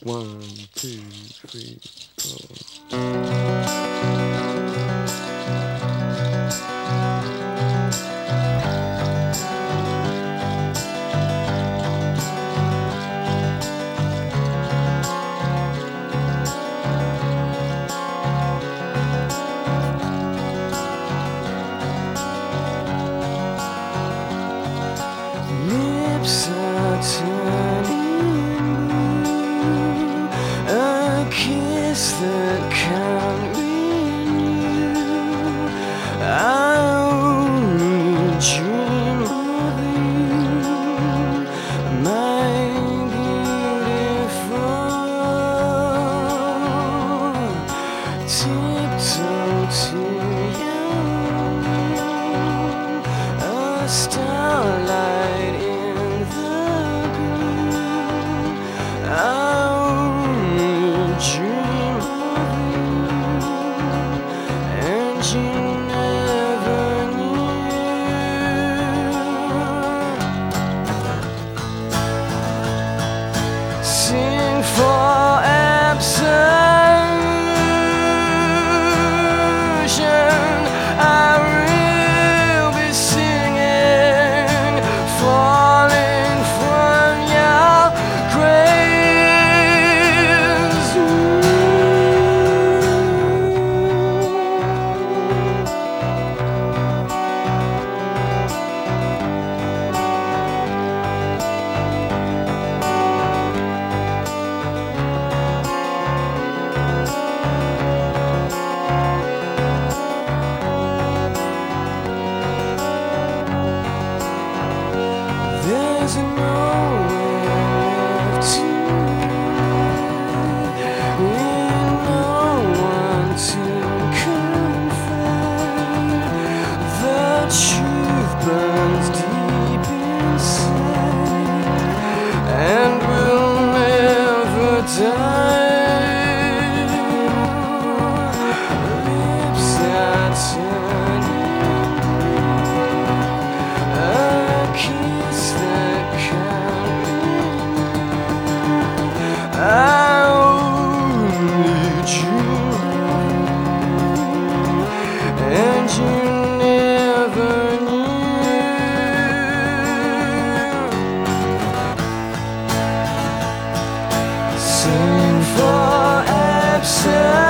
1, 2, 3, 4. Lips are turning blue, a kiss that can't renew. I only dream of you, my beautiful. Tiptoe to you, a starlight in the gloom. I only dream of you, and you never knew. Sing for absolution. I will be singing, falling from your There's nowhere left to run, with no one to confide. The truth burns deep inside and will never die. Lips are turning blue, a kiss that can't renew. I only dream, and you never knew. Sing for absolute.